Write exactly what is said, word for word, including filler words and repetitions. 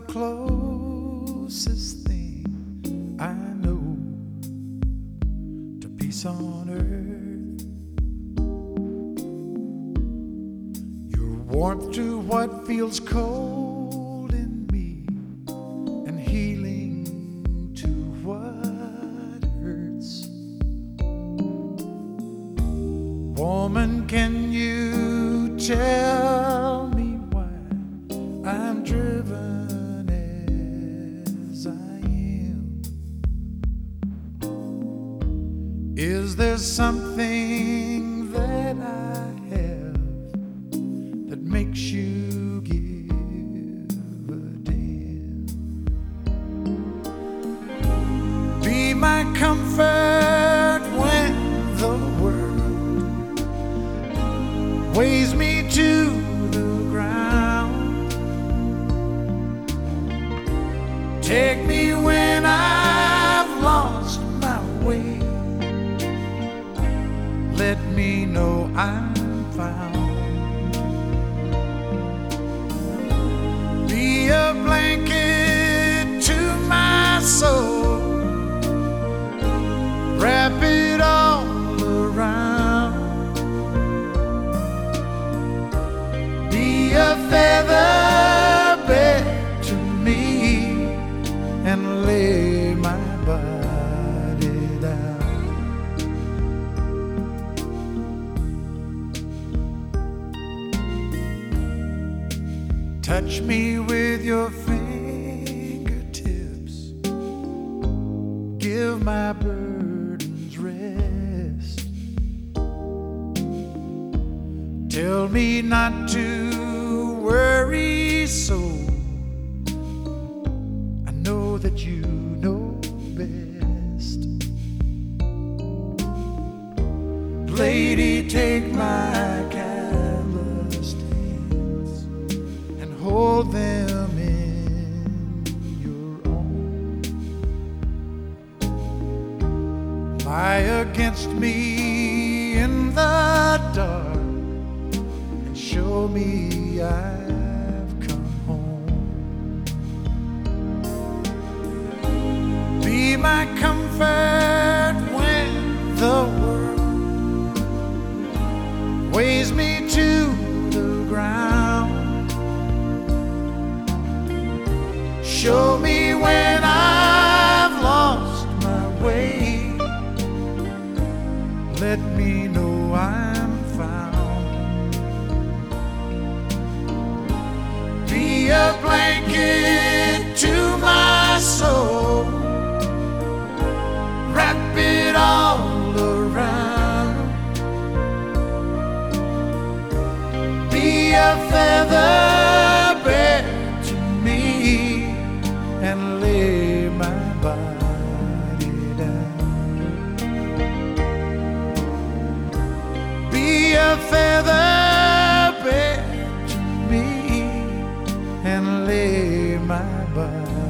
closest thing I know to peace on earth. Your warmth to what feels cold in me, and healing to what hurts. Woman, can you tell me why I'm driven as I am? Is there something that I have that makes you give a damn? Be my comfort when the world weighs me to the ground. Take me when I've lost my way. Let me know I'm found. Be a blanket to my soul. Wrap it all around. Be a feather bed to me and lay my body down. Touch me with your fingertips. Give my burdens rest. Tell me not to worry so. I know that you know best. Lady, take my calloused hands and hold them in your own. Lie against me in the dark. Show me I've come home. Be my comfort when the world weighs me to the ground. Show me when I've lost my way. Let me know I'm found. Be a blanket to my soul. Wrap it all around. Be a feather bed to me and lay my body down. Be a feather bed to me and lay my body